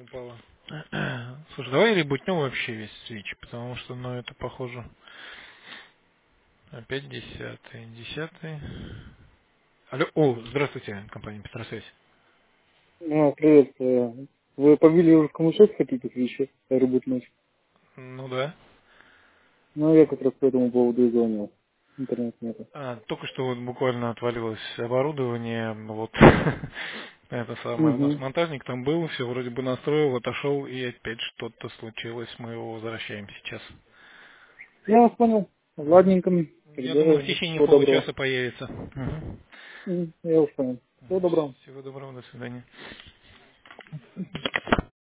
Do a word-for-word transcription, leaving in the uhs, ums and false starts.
упала. Слушай, давай ребутнем вообще весь свич, потому что, ну, это похоже. Опять десятый, десятый. Алло, о, здравствуйте, компания Петросвязь. А, привет. э, Вы по видео шесть хотите еще работать? Ну да. Ну, я как раз по этому поводу и звонил. Интернет нету. А, только что вот буквально отвалилось оборудование, вот это самое, у нас Угу. монтажник там был, все вроде бы настроил, отошел, и опять что-то случилось, мы его возвращаем сейчас. Я вас понял. Ладненько. Я Тогда думаю, в течение всего доброго. получаса появится. Мгм. М, Я вас понял. Всего доброго. Всего доброго, до свидания.